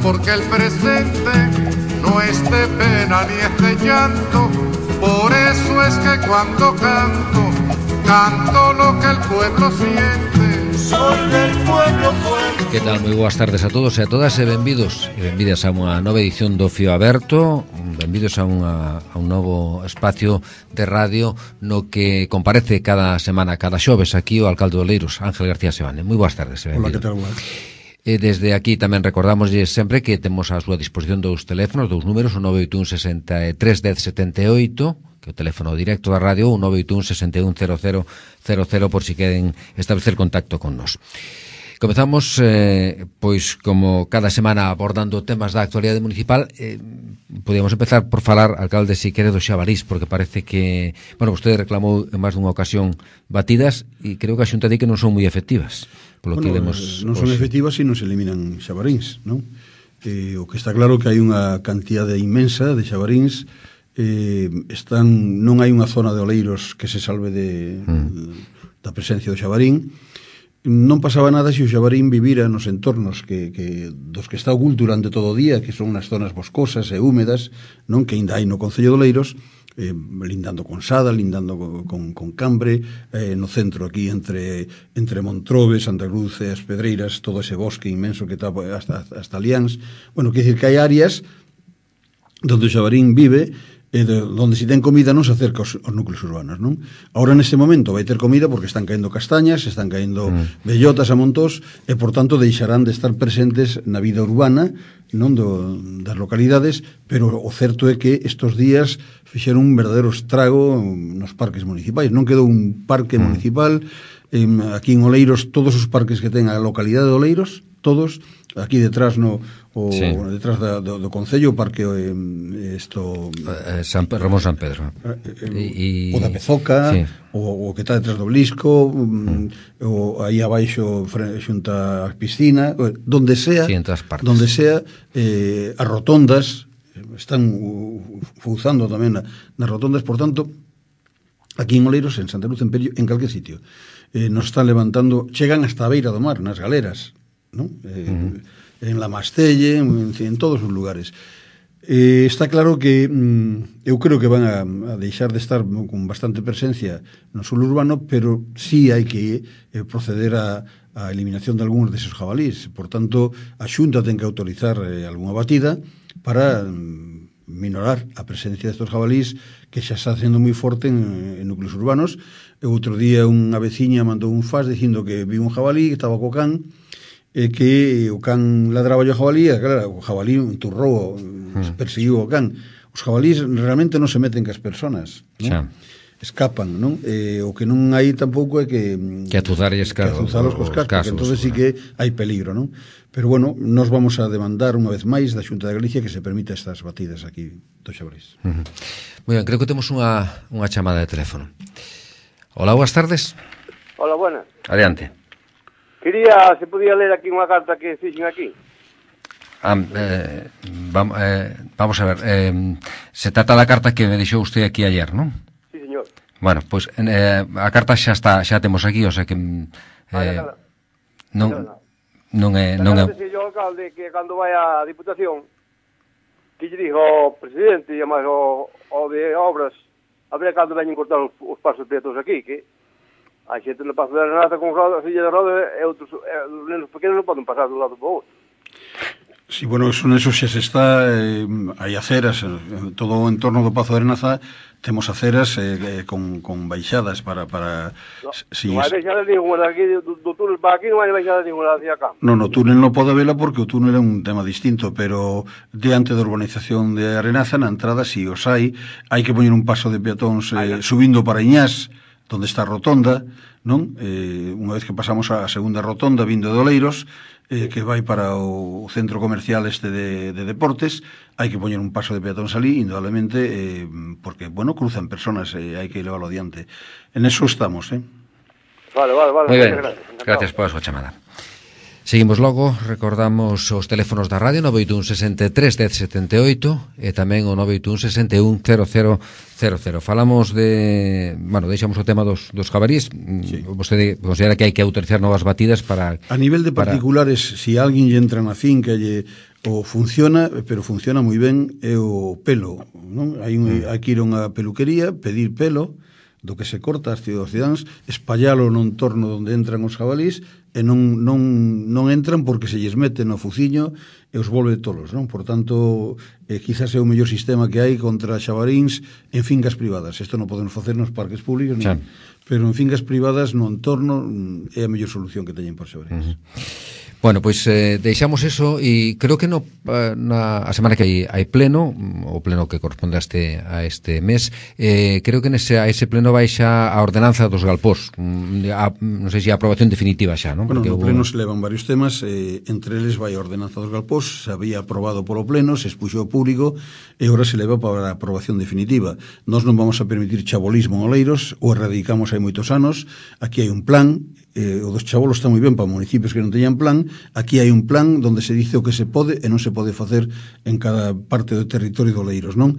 porque el presente no es de pena ni es de llanto. Por eso es que cuando canto, canto lo que el pueblo siente. Soy del pueblo fuerte. Que tal? Moi boas tardes a todos e a todas e benvidos e benvidas a unha nova edición do Fío Aberto. Benvidos a un novo espacio de radio no que comparece cada semana, cada xoves aquí o alcalde de Oleiros, Ángel García Sebane. Moi boas tardes. Hola, que tal? E desde aquí tamén recordamoslle sempre que temos a súa disposición dous teléfonos, dous números, o 981 63 10 78, que é o teléfono directo da radio, o 981 61 00 00 por si queren establecer contacto con nos. Comezamos, pois, como cada semana abordando temas da actualidade municipal. Podíamos empezar por falar, alcalde, si quere, do xabarís, porque parece que, bueno, vostede reclamou en máis dunha ocasión batidas e creo que a Xunta di que non son moi efectivas. Polo que lemos, non son efectivas se non se eliminan xabaríns, non? O que está claro que hai unha cantidade inmensa de xabaríns. Non hai unha zona de Oleiros que se salve da presencia do xabarín. Non pasaba nada se o xabarín vivira nos entornos dos que está oculto durante todo o día, que son nas zonas boscosas e húmedas, non, que ainda hai no concello de Oleiros, lindando con Sada, lindando con Cambre, no centro aquí entre Montrobe, Santa Cruz e as Pedreiras, todo ese bosque inmenso que está hasta Liáns. Bueno, quer dicir que hai áreas donde o xabarín vive, donde si ten comida non se acerca aos núcleos urbanos, non? Ahora neste momento vai ter comida porque están caendo castañas, están caendo bellotas a montós e, por tanto, deixarán de estar presentes na vida urbana, non das localidades, pero o certo é que estes días fixeron un verdadeiro estrago nos parques municipais. Non quedou un parque municipal. Aquí en Oleiros, todos os parques que ten a localidade de Oleiros, todos, aquí detrás detrás do concello, o parque Ramón San Pedro, o da Pezoca, sí. o que está detrás do Blisco, o aí abaixo xunta a piscina, donde sea, sí, donde sea, as rotondas están fuzando tamén nas rotondas. Por tanto, aquí en Oleiros, en Santa Cruz, en Perio, en calquer sitio, nos están levantando, chegan hasta a beira do mar, nas galeras, non? En La Mastelle, en todos os lugares. Está claro que eu creo que van a deixar de estar con bastante presencia no suelo urbano, pero sí hai que proceder a eliminación de algúns deses jabalís. Por tanto, a Xunta ten que autorizar algunha batida para minorar a presencia destos jabalís, que xa está sendo moi forte en núcleos urbanos. Outro día unha veciña mandou un faz dicindo que viu un jabalí que estaba co can, que o can ladraba o jabalí, e claro, o jabalí enturrou, perseguiu o can. Os jabalís realmente non se meten cas personas, non? Escapan, non? O que non hai tampouco é que azuzalos cos cascos, entonces sí que hai peligro, non? Pero bueno, nos vamos a demandar unha vez máis da Xunta de Galicia que se permita estas batidas aquí do xabarís. Moi ben, creo que temos unha chamada de teléfono. Hola, boas tardes. Hola, buenas. Adiante. Quería, se podía ler aquí unha carta que fixen aquí. Vamos a ver, se trata da carta que me deixou usted aquí ayer, non? Sí, señor. Bueno, pois a carta xa temos aquí, o sea que non é o alcalde que cando vai a Diputación que lle dixo ao presidente e máis ao de obras a ver cando veñen cortar os pasos peatóns aquí, que a xente no paso de Arenaza con silla de roda e outros nenos pequenos non poden pasar dun lado para o outro. Sí, bueno, eso xa se está, hai aceras, todo o entorno do Pazo de Arenaza temos aceras con baixadas para non hai baixadas ninguna aquí, do túnel para aquí non hai baixadas ninguna hacia acá. No túnel non pode vela porque o túnel é un tema distinto, pero diante da urbanización de Arenaza, na entrada, si os hai que poñer un paso de peatóns subindo para Iñás, donde está a rotonda, non? Unha vez que pasamos a segunda rotonda vindo de Oleiros, que vai para o centro comercial este de deportes, hai que poñer un paso de peatóns ali, indudablemente, porque, bueno, cruzan personas e hai que leválo adiante. En eso estamos, Vale. Moi ben, gracias pola súa chamada. Seguimos logo, recordamos os teléfonos da radio 981 63 10 78 e tamén o 981 61 00 00. Falamos de, bueno, deixamos o tema dos jabarís. Sí. Vostede considera que hai que autorizar novas batidas para... A nivel de particulares, si alguén lle entra na finca e o funciona, pero funciona moi ben, é o pelo, non? Hai que ir a unha peluquería, pedir pelo do que se corta as cidadáns, espallalo no entorno onde entran os jabalís e non entran porque se lles mete no fuciño e os volve tolos, non? Por tanto, quizás é o mellor sistema que hai contra xabaríns en fincas privadas. Isto non podemos facer nos parques públicos, non? Pero en fincas privadas no entorno é a mellor solución que teñen para xabaríns. Bueno, pois deixamos eso e creo que a semana que hai pleno, o pleno que corresponde a este mes, creo que a ese pleno vai xa a ordenanza dos galpós, non sei se a aprobación definitiva xa, non? Bueno, no pleno se levan varios temas, entre eles vai a ordenanza dos galpós, se había aprobado polo pleno, se expuxo ao público e agora se leva para a aprobación definitiva. Nós non vamos a permitir chabolismo en Oleiros, o erradicamos hai moitos anos, aquí hai un plan, o dos chabolos está moi ben para municipios que non teñan plan. Aquí hai un plan onde se dice o que se pode e non se pode facer en cada parte do territorio de Oleiros, non?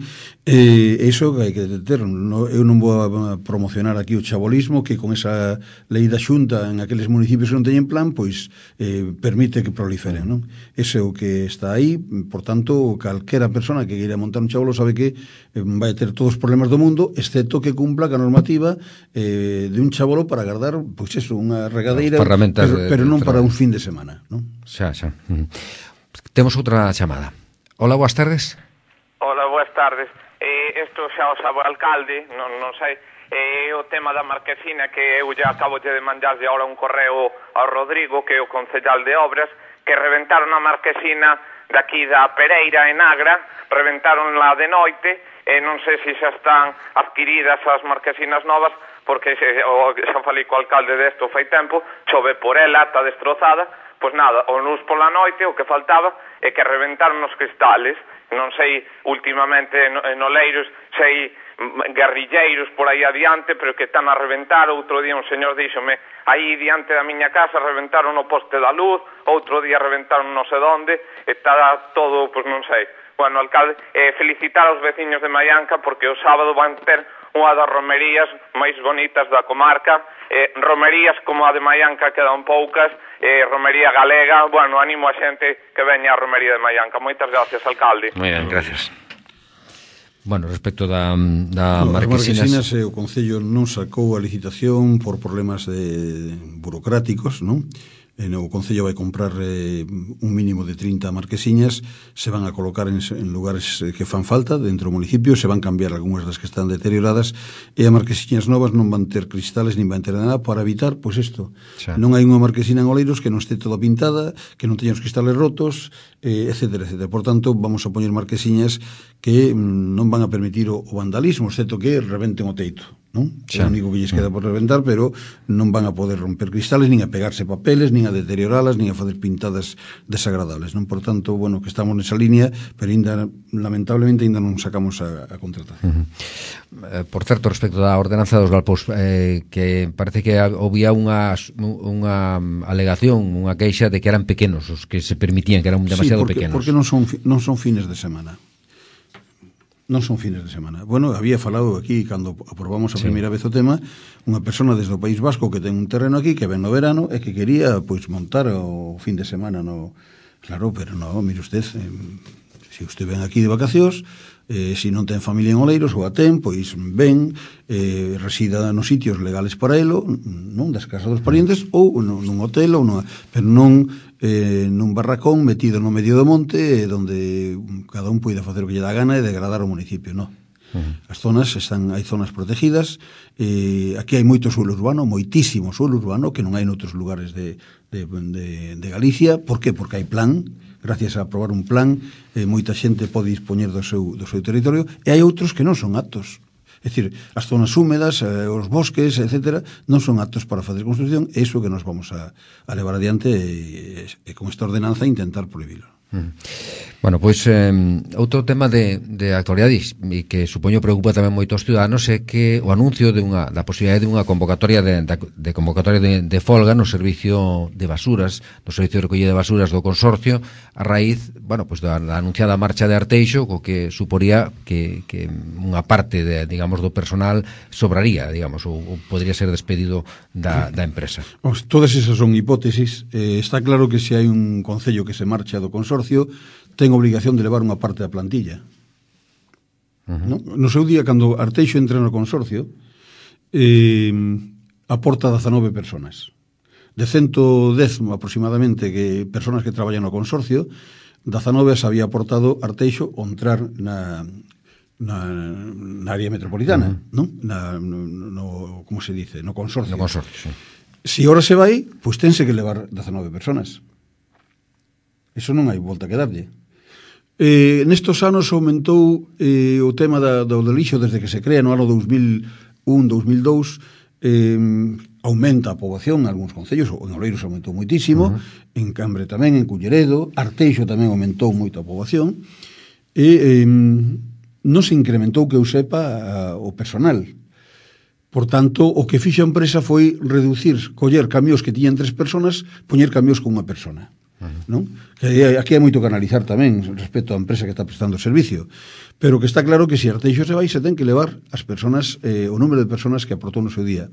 Iso hai que ter. Eu non vou a promocionar aquí o chabolismo, que con esa lei da Xunta en aqueles municipios que non teñen plan, pois permite que proliferen, non? Ese é o que está aí. Por tanto, calquera persona que queira montar un chabolo sabe que vai ter todos os problemas do mundo, excepto que cumpla a normativa de un chabolo para agardar, pois eso, unha regadeira, pero non para un fin de semana, non? Xa. Temos outra chamada. Hola, boas tardes. Hola, boas tardes. Isto xa o sabe o alcalde, non sei, o tema da marquesina, que eu já acabo de mandarlle ahora un correo ao Rodrigo, que é o concejal de obras, que reventaron a marquesina daqui da Pereira en Agra, reventaron lá de noite, e non sei se xa están adquiridas as marquesinas novas, porque xa falei co alcalde desto fai tempo, chove por ela, está destrozada, pois nada, o luz pola noite, o que faltaba é que reventaron os cristales. Non sei, últimamente en Oleiros, sei guerrilleiros por aí adiante, pero que están a reventar. Outro día un señor díxome, aí diante da miña casa reventaron o poste da luz, outro día reventaron non sei onde, está todo, pois non sei. Bueno, alcalde, felicitar aos veciños de Maianca, porque o sábado van ter unha das romerías máis bonitas da comarca, romerías como a de Maianca quedan poucas, romería galega. Bueno, animo a xente que veña a romería de Maianca. Moitas gracias, alcalde. Moi ben, gracias. Bueno, respecto da marquesinas, o Concello non sacou a licitación por problemas burocráticos, non? O Concello vai comprar un mínimo de 30 marquesiñas, se van a colocar en lugares que fan falta dentro do municipio, se van cambiar algunhas das que están deterioradas, e as marquesiñas novas non van ter cristales nin van ter nada para evitar, pois isto. Non hai unha marquesina en Oleiros que non este toda pintada, que non teña os cristales rotos, etcétera, etcétera. Por tanto, vamos a poñer marquesiñas que non van a permitir o vandalismo, excepto que rebenten o teito, non? É o único que lles queda por reventar, pero non van a poder romper cristales, nin a pegarse papeles, nin a deterioralas, nin a facer pintadas desagradables, non? Por tanto, bueno, que estamos nesa línea, pero lamentablemente ainda non sacamos a contratación. Por certo, respecto da ordenanza dos galpós, que parece que había unha alegación, unha queixa de que eran pequenos os que se permitían, que eran demasiado pequenos. Porque non son fines de semana. Non son fines de semana. Bueno, había falado aquí, cando aprobamos a primeira vez o tema, unha persona desde o País Vasco que ten un terreno aquí, que ven no verano, e que quería, pois, montar o fin de semana no... Claro, pero non, mire usted, se usted ven aquí de vacacións, se non ten familia en Oleiros, ou a ten, pois ven, resida nos sitios legales para elo, non das casas dos parientes, ou nun hotel, pero non nun barracón metido no medio do monte, onde cada un poida facer o que lle dá gana e degradar o municipio, non? As zonas hai zonas protegidas, aquí hai moito suelo urbano, moitísimo suelo urbano, que non hai noutros lugares de Galicia. Por que? Porque hai plan. Gracias a aprobar un plan, moita xente pode dispoñer do seu territorio, e hai outros que non son aptos. É dicir, as zonas húmedas, os bosques, etcétera, non son aptos para facer construcción, e iso que nos vamos a levar adiante e con esta ordenanza intentar prohibilo. Bueno, pois outro tema de actualidade e que supoño preocupa tamén moitos ciudadanos é que o anuncio da posibilidade de unha convocatoria de folga no servicio de basuras, no servicio de recollida de basuras do consorcio, a raíz, bueno, pois da anunciada marcha de Arteixo, co que suporía que unha parte digamos do personal sobraría, digamos, ou podría ser despedido da empresa. Todas esas son hipótesis. Está claro que se hai un concello que se marcha do consorcio, ten obligación de levar unha parte da plantilla. No seu día, cando Arteixo entra no consorcio, aporta 19 personas. De 110 aproximadamente personas que traballan no consorcio, 19 as había aportado Arteixo ao entrar na área metropolitana, non? Como se dice? No consorcio. No consorcio, sí. Se ahora se vai, pois tense que levar 19 personas. Eso non hai volta que darlle. Nestos anos aumentou o tema do lixo desde que se crea no ano 2001-2002, aumenta a poboación en algúns concellos, en Oleiros aumentou moitísimo, en Cambre tamén, en Culleredo, Arteixo tamén aumentou moito a poboación, e non se incrementou, que eu sepa, o personal. Por tanto, o que fixo a empresa foi reducir, coller camións que tiñan 3 personas, poñer camións con unha persona. Non? Que aquí hai moito que analizar tamén respecto á empresa que está prestando o servicio, pero que está claro que se Arteixo se vai, se ten que levar as personas, o número de personas que aportou no seu día.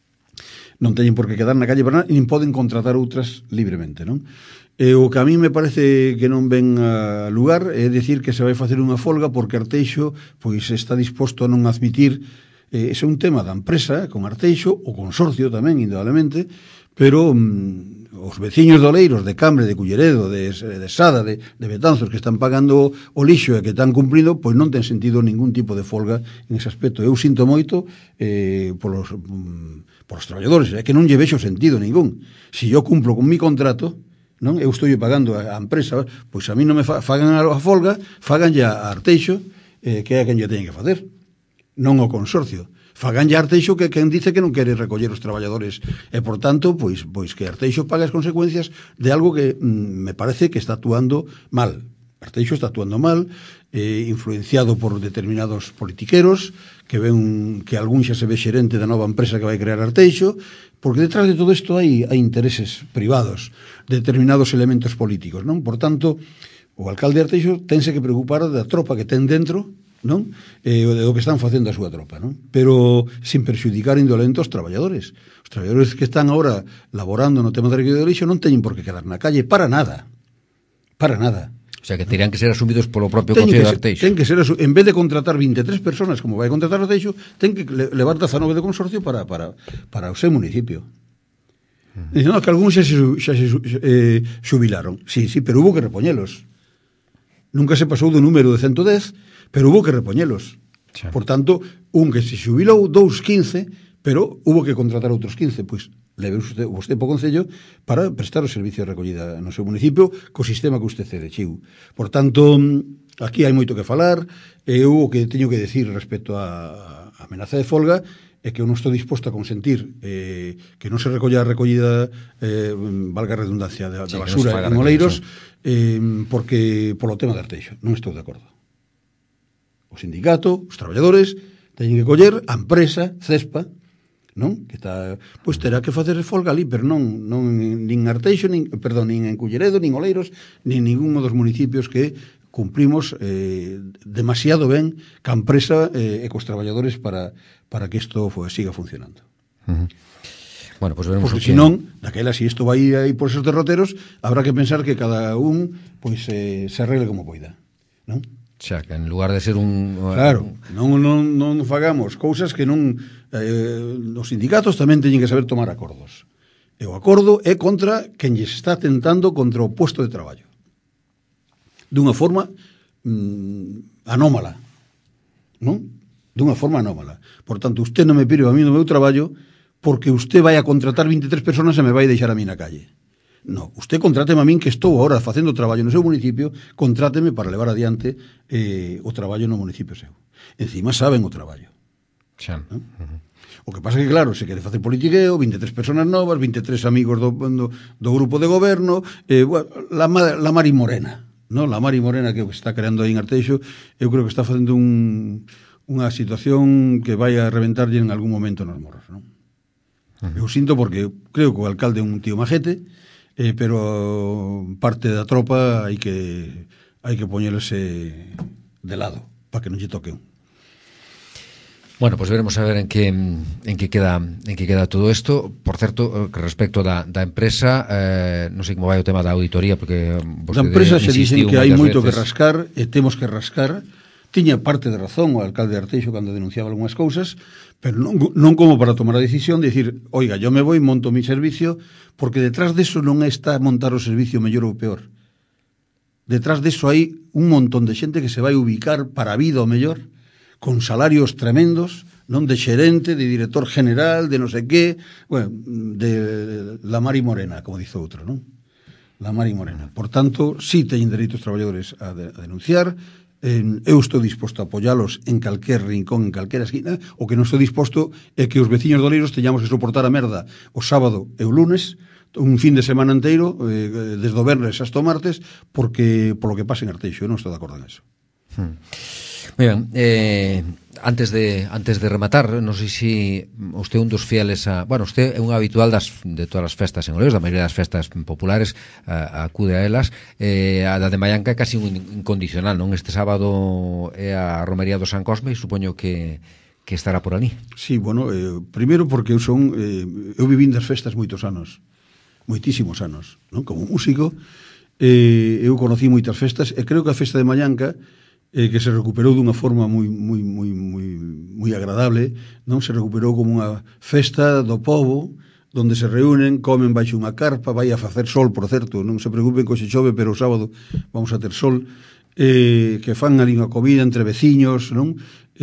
Non teñen por que quedar na calle para nada, nin poden contratar outras libremente, non? O que a mí me parece que non ven a lugar é dicir que se vai facer unha folga porque Arteixo pois está disposto a non admitir. Ese é un tema da empresa con Arteixo, o consorcio tamén, indudablemente, pero os veciños de Oleiros, de Cambre, de Culleredo, de Sada, de Betanzos, que están pagando o lixo e que están cumprindo, pois non ten sentido ningún tipo de folga en ese aspecto. Eu sinto moito polos traballadores, é que non lle vexo sentido ningún. Se eu cumplo con mi contrato, non, eu estou pagando a empresa, pois a mí non me fagan a folga, faganlle a Arteixo, que é a quen lle teñen que facer, non o consorcio. Faganlle a Arteixo, que quen dice que non quere recoller os traballadores, e por tanto, pois que Arteixo pague as consecuencias de algo que me parece que está actuando mal. Arteixo está actuando mal, influenciado por determinados politiqueros, que ven que algún xa se ve xerente da nova empresa que vai crear Arteixo, porque detrás de todo isto hai intereses privados, determinados elementos políticos, non? Por tanto, o alcalde Arteixo tense que preocupar da tropa que ten dentro, non? O que están facendo a súa tropa, non? Pero sin perxudicar indolente os traballadores. Os traballadores que están agora laborando no tema da recollida de lixo non teñen por que quedar na calle para nada. Para nada. O sea, que terían que ser asumidos polo propio Concello de Arteixo. Ten que ser, en vez de contratar 23 personas como vai contratar Arteixo, ten que levar 19 de consorcio para o seu municipio. Dicen, no, que algúns xa se xubilaron. Sí, pero hubo que repoñelos. Nunca se pasou do número de 110, pero hubo que repoñelos. Sí. Por tanto, un que se xubilou, 15, pero hubo que contratar outros 15, pois leve vostede po Concello para prestar o servicio de recollida no seu municipio co sistema que usted decidiu. Por tanto, aquí hai moito que falar, e eu o que teño que decir respecto a amenaza de folga é que eu non estou disposto a consentir que non se recolla a recollida, valga a redundancia, da basura en Oleiros, porque polo tema de Arteixo non estou de acordo. O sindicato, os traballadores teñen que coller a empresa Cespa, non? Que está, pois terá que facer folga ali, pero non nin Arteixo, nin en Culleredo, nin Oleiros, nin ningún dos municipios que cumprimos demasiado ben ca empresa e cos traballadores para que isto siga funcionando. Bueno, pues veremos. Porque senón, daquela, se isto vai aí por esos derroteros, habrá que pensar que cada un pois se arregle como poida, non? O sea, que en lugar de ser un... Claro, non fagamos cousas que non... os sindicatos tamén teñen que saber tomar acordos. E o acordo é contra quen lle está tentando contra o puesto de traballo. Dunha forma anómala, non? Dunha forma anómala. Por tanto, usted non me pide a mí no meu traballo porque usted vai a contratar 23 personas e me vai deixar a mí na calle. No, usted contráteme a min que estou agora facendo traballo no seu municipio, contráteme para levar adiante o traballo no municipio seu. Encima saben o traballo. Xa. ¿No? O que pasa é que, claro, se quere facer politiqueo, 23 personas novas, 23 amigos do grupo de goberno, la Mari Morena, ¿no? La Mari Morena que está creando aí en Arteixo, eu creo que está facendo unha situación que vai a reventarlle en algún momento nos morros, ¿no? Eu sinto porque creo que o alcalde é un tío majete, pero parte da tropa hai que poñerse de lado para que non lle toque un. Bueno, pues veremos a ver en que queda todo isto. Por certo, respecto da empresa, non sei como vai o tema da auditoría, porque da empresa se dicen que hai moito que rascar e temos que rascar. Tiña parte de razón o alcalde de Arteixo cando denunciaba algunhas cousas, pero non como para tomar a decisión de dicir, oiga, yo me voy, monto mi servicio, porque detrás deso non está montar o servicio mellor ou peor. Detrás deso hai un montón de xente que se vai ubicar para a vida o mellor, con salarios tremendos, non de xerente, de director general, de non sei qué, bueno, de la Mari Morena, como dice outro, non? La Mari Morena. Por tanto, sí teñen dereitos traballadores a denunciar. Eu estou disposto a apoyalos en calquer rincón, en calquera esquina. O que non estou disposto é que os veciños de Oleiros teñamos que soportar a merda o sábado e o lunes, un fin de semana inteiro, desde o venres hasta o martes, porque polo que pasa en Arteixo. Eu non estou de acordo en eso. Moi ben, antes de rematar, non sei se usted é un dos fieles bueno, usted é un habitual de todas as festas en Oleiros, da maioría das festas populares, acude a elas. A da de Maianca é casi un incondicional, non? Este sábado é a Romería do San Cosme e supoño que estará por ali. Sí, bueno, primeiro porque eu vivín das festas moitos anos, moitísimos anos, non? Como músico, eu conocí moitas festas e creo que a festa de Maianca, que se recuperou dunha forma moi agradable, non? Se recuperou como unha festa do povo, donde se reúnen, comen baixo unha carpa, vai a facer sol, por certo, non se preocupen que se chove, pero o sábado vamos a ter sol, que fan ali unha comida entre veciños, non?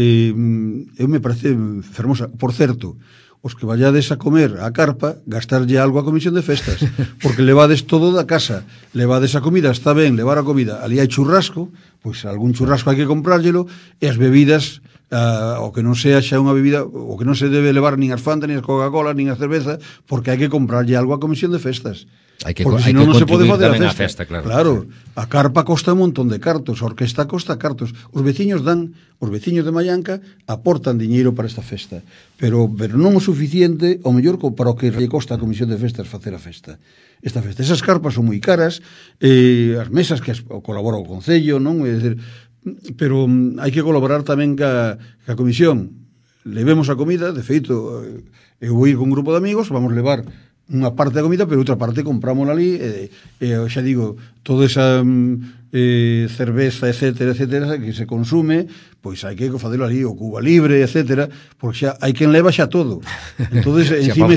Eu me parece fermosa. Por certo, os que vallades a comer a carpa, gastarlle algo a comisión de festas, porque levades todo da casa, levades a comida, está ben, levar a comida, ali hai churrasco, pois algún churrasco hai que comprárllelo, e as bebidas, o que non sea xa unha bebida, o que non se debe levar nin as Fanta, nin as Coca-Cola, nin a cerveza, porque hai que comprarlle algo a comisión de festas. Porque senón non se pode fazer a festa. Claro, a carpa costa un montón de cartos, a orquesta costa cartos. Os veciños de Maianca aportan diñeiro para esta festa, pero non o suficiente, o mellor para o que lle costa a comisión de festas facer a festa. Esta festa, esas carpas son moi caras, as mesas que colabora o Concello, non? É dicir, pero hai que colaborar tamén ca comisión. Levemos a comida, de feito, eu vou ir con un grupo de amigos, vamos levar unha parte da comida, pero outra parte comprámola ali, xa digo, toda esa cerveza, etcétera, que se consume, pois hai que facelo ali, o Cuba Libre, etcétera, porque xa hai quen leva xa todo. Entonces, encima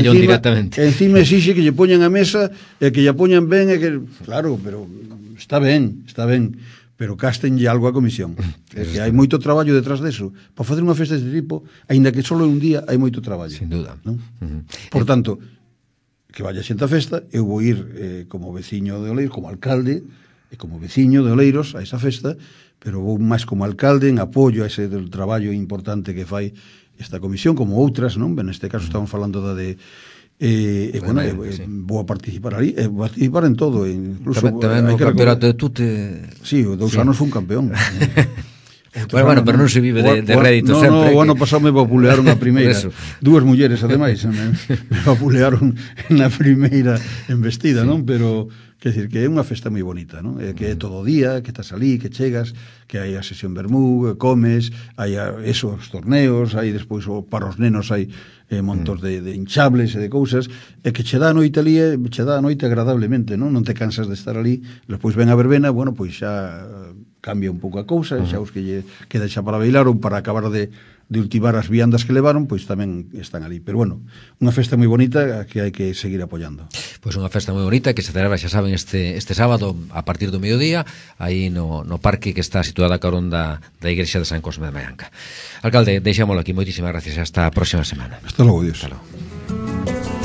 exixe que lle poñan a mesa, e que lle poñan ben, e que, claro, pero está ben, pero cástenlle algo a comisión. É que hai moito traballo detrás deso. Para facer unha festa deste tipo, aínda que só un día, hai moito traballo. Sin duda. ¿No? Por tanto, que vaya xente a festa, eu vou ir como veciño de Oleiros, como alcalde, e como veciño de Oleiros a esa festa, pero vou máis como alcalde en apoio a ese del traballo importante que fai esta comisión, como outras, non? Neste caso estamos falando da de bueno, vou a participar ali, vou a participar en todo, incluso tamén no campeonato de Tute. Sí, o 2 anos fun campeón. Bueno, pero non se vive de rédito sempre. O ano pasado me vapulearon a primeira. Dúas mulleres, ademais, me vapulearon na primeira embestida, non? Pero, quer dizer, que é unha festa moi bonita, non? Que é todo o día, que estás ali, que chegas, que hai a sesión vermú, comes, hai esos torneos, hai despois para os nenos hai montos de hinchables e de cousas, e que che dá a noite ali, che dá a noite agradablemente, non? Non te cansas de estar ali, despois ven a verbena, bueno, pois xa cambia un pouco a cousa, xa os que lle queda xa para bailar ou para acabar de ultimar as viandas que levaron, pois tamén están ali. Pero bueno, unha festa moi bonita que hai que seguir apoiando. Pois unha festa moi bonita que se celebra, xa saben, este sábado a partir do mediodía, aí no parque que está situado a carón da igrexa de San Cosme de Maianca. Alcalde, deixámoslo aquí, moitísimas gracias, hasta a próxima semana. Hasta logo, Dios. Hasta logo.